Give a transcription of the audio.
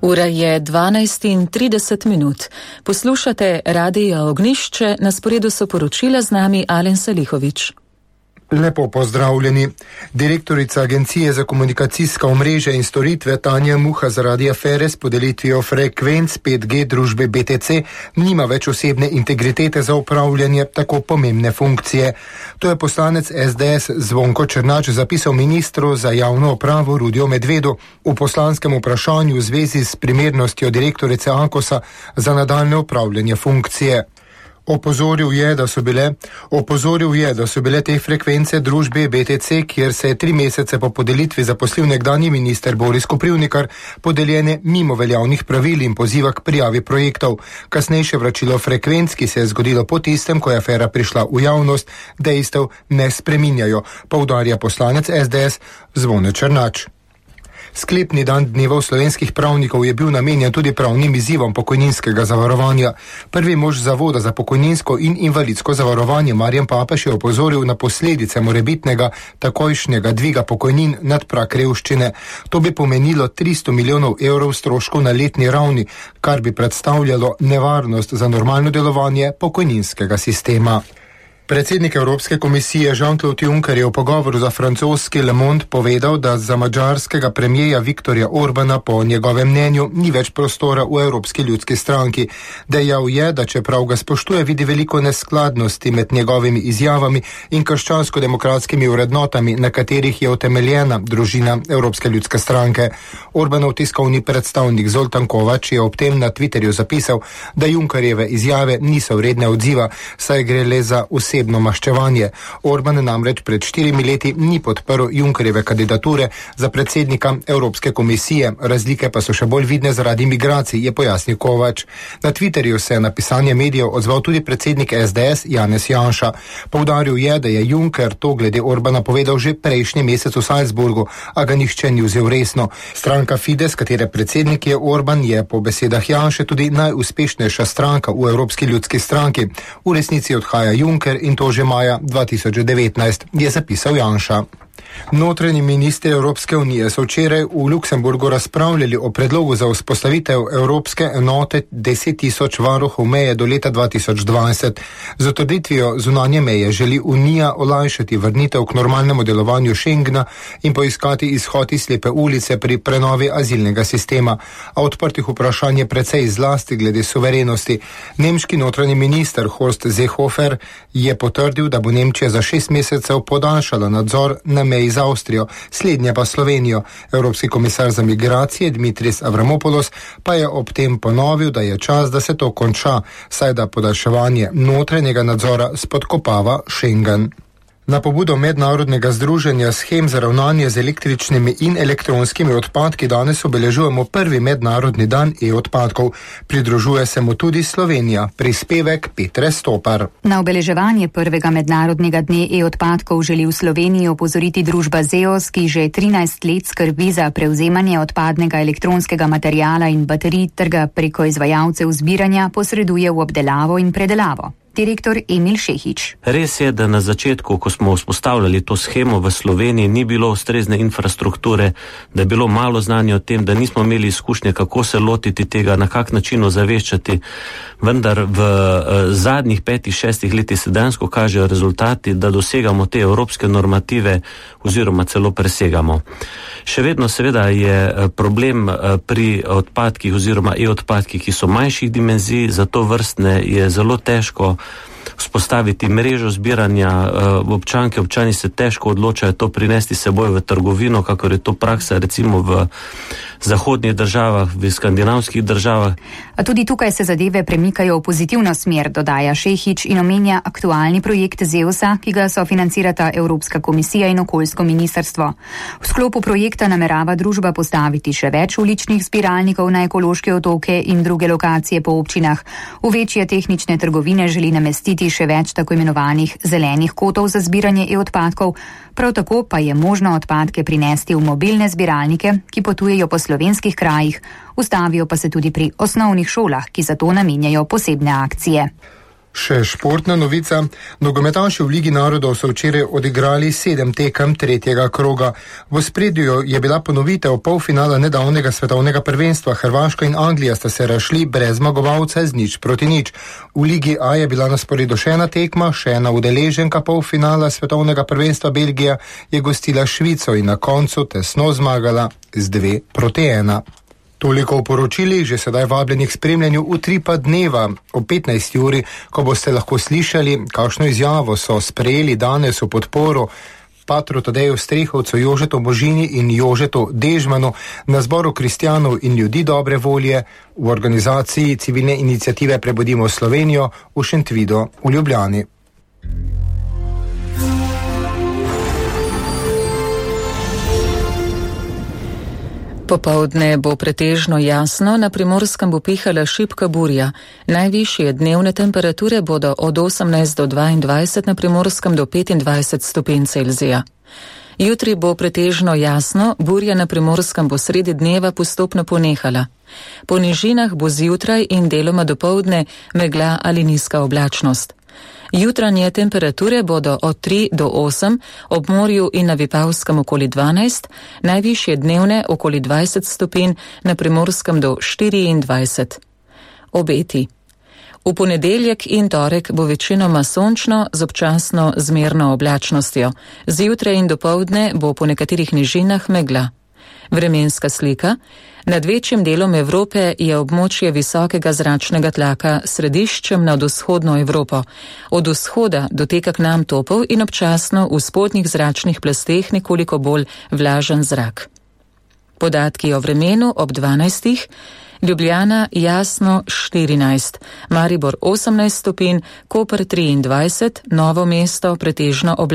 Ura je 12:30. Poslušate Radio Ognjišče, na sporedu so poročila z nami Alen Salihović. Lepo pozdravljeni. Direktorica Agencije za komunikacijska omrežja in storitve Tanja Muha zaradi afere s podelitvijo frekvenc 5G družbe BTC nima več osebne integritete za upravljanje tako pomembne funkcije. To je poslanec SDS Zvonko Černač zapisal ministru za javno upravo Rudiju Medvedu v poslanskem vprašanju v zvezi s primernostjo direktorice Akosa za nadaljne upravljanje funkcije. Opozoril je, da so bile te frekvence družbe BTC, kjer se je 3 mesece po podelitvi zaposlil nekdanji minister Boris Koprivnikar, podeljene mimo veljavnih pravil in poziva k prijavi projektov. Kasnejše vračilo frekvenc, ki se je zgodilo po tistem, ko je afera prišla v javnost, dejstev ne spreminjajo, poudarja poslanec SDS Zvone Černač. Sklepni dan dnevov slovenskih pravnikov je bil namenjen tudi pravnim izzivom pokojninskega zavarovanja. Prvi mož Zavoda za pokojninsko in invalidsko zavarovanje Marjan Papež je opozoril na posledice morebitnega takojšnjega dviga pokojnin nad prag revščine. To bi pomenilo 300 milijonov evrov stroškov na letni ravni, kar bi predstavljalo nevarnost za normalno delovanje pokojninskega sistema. Predsednik Evropske komisije Jean-Claude Juncker je v pogovoru za francoski Le Monde povedal, da za madžarskega premijeja Viktorja Orbana po njegovem mnenju ni več prostora v Evropski ljudski stranki. Dejal je, da čeprav ga spoštuje, vidi veliko neskladnosti med njegovimi izjavami in krščansko-demokratskimi vrednotami, na katerih je utemeljena družina Evropske ljudske stranke. Orbanov tiskovni predstavnik Zoltan Kovač je ob tem na Twitterju zapisal, da Junckerjeve izjave niso vredne odziva, saj gre le za vse maščevanje. Orban namreč pred 4 leti ni podprl Junckerjeve kandidature za predsednika Evropske komisije. Razlike pa so še bolj vidne zaradi migracij, je pojasnil Kovač. Na Twitterju se je na pisanje medijev odzval tudi predsednik SDS Janez Janša. Poudaril je, da je Juncker to glede Orbana povedal že prejšnji mesec v Salzburgu, a ga nihče ni vzel resno. Stranka Fides, katere predsednik je Orban, je po besedah Janše tudi najuspešnejša stranka v Evropski ljudski stranki. V resnici odhaja Juncker in to že maja 2019, je zapisal Janša. Notranji ministri Evropske unije so včeraj v Luksemburgu razpravljali o predlogu za vzpostavitev Evropske enote 10.000 varuhov meje do leta 2020. Z utrditvijo zunanje meje želi Unija olajšati vrnitev k normalnemu delovanju Schengena in poiskati izhod iz slepe ulice pri prenovi azilnega sistema. A odprtih vprašanj je precej zlasti glede suverenosti. Nemški notranji minister Horst Seehofer je potrdil, da bo Nemčija za 6 mesecev podaljšala nadzor na meji z Avstrijo, slednje pa Slovenijo. Evropski komisar za migracije Dimitris Avramopoulos pa je ob tem ponovil, da je čas, da se to konča, saj da podaljševanje notranjega nadzora spodkopava Schengen. Na pobudo mednarodnega združenja shem za ravnanje z električnimi in elektronskimi odpadki danes obeležujemo prvi mednarodni dan e-odpadkov. Pridružuje se mu tudi Slovenija. Prispevek Petre Stopar. Na obeleževanje prvega mednarodnega dne e-odpadkov želi v Sloveniji opozoriti družba Zeos, ki že 13 let skrbi za prevzemanje odpadnega elektronskega materiala in baterij ter ga preko izvajalcev zbiranja posreduje v obdelavo in predelavo. Direktor Emil Šehić. Res je, da na začetku, ko smo vzpostavljali to shemo v Sloveniji, ni bilo ustrezne infrastrukture, da je bilo malo znanja o tem, da nismo imeli izkušnje, kako se lotiti tega, na kak način ozaveščati. Vendar v zadnjih 5-6 letih se dejansko kažejo rezultati, da dosegamo te evropske normative oziroma celo presegamo. Še vedno seveda je problem pri odpadkih oziroma e-odpadkih, ki so manjših dimenzij, zato vrstne je zelo težko vzpostaviti mrežo zbiranja. Občani se težko odločajo to prinesti seboj v trgovino, kakor je to praksa recimo v zahodnih državah, v skandinavskih državah. A tudi tukaj se zadeve premikajo v pozitivno smer, dodaja Šehić in omenja aktualni projekt Zeosa, ki ga sofinancirata Evropska komisija in okoljsko ministrstvo. V sklopu projekta namerava družba postaviti še več uličnih zbiralnikov na ekološke otoke in druge lokacije po občinah. V večje tehnične trgovine želi namestiti še več tako imenovanih zelenih kotov za zbiranje e-odpadkov. Prav tako pa je možno odpadke prinesti v mobilne zbiralnike, ki potujejo po slovenskih krajih, ustavijo pa se tudi pri osnovnih šolah, ki za to namenjajo posebne akcije. Še športna novica. Nogometaši v Ligi narodov so včeraj odigrali 7 tekem tretjega kroga. V ospredju je bila ponovitev polfinala nedavnega svetovnega prvenstva. Hrvaška in Anglija sta se razšli brez zmagovalca z 0-0. V Ligi A je bila na sporedu še ena tekma, še ena udeleženka polfinala svetovnega prvenstva. Belgija je gostila Švico in na koncu tesno zmagala z 2-1. Toliko v poročilih, že sedaj vabljenih spremljanju Utripa dneva o 15. uri, ko boste lahko slišali, kakšno izjavo so sprejeli danes v podporo patru Tadeju Strehovcu, Jožetu Božini in Jožetu Dežmanu na zboru kristjanov in ljudi dobre volje v organizaciji civilne iniciative Prebudimo Slovenijo v Šentvidu v Ljubljani. Popoldne bo pretežno jasno, na Primorskem bo pihala šibka burja. Najvišje dnevne temperature bodo od 18 do 22, na Primorskem do 25 stopinj Celzija. Jutri bo pretežno jasno, burja na Primorskem bo sredi dneva postopno ponehala. Po nižinah bo zjutraj in deloma dopoldne megla ali nizka oblačnost. Jutranje temperature bodo od 3 do 8, ob morju in na Vipavskem okoli 12, najvišje dnevne okoli 20 stopinj, na Primorskem do 24. Obeti. V ponedeljek in torek bo večinoma sončno z občasno zmerno oblačnostjo. Zjutraj in dopoldne bo po nekaterih nižinah megla. Vremenska slika. Nad večjim delom Evrope je območje visokega zračnega tlaka središčem nad vzhodno Evropo. Od vzhoda doteka k nam topel in občasno v spodnjih zračnih plasteh nekoliko bolj vlažen zrak. Podatki o vremenu ob 12. Ljubljana jasno 14, Maribor 18 stopinj, Koper 23, Novo mesto pretežno oblačno.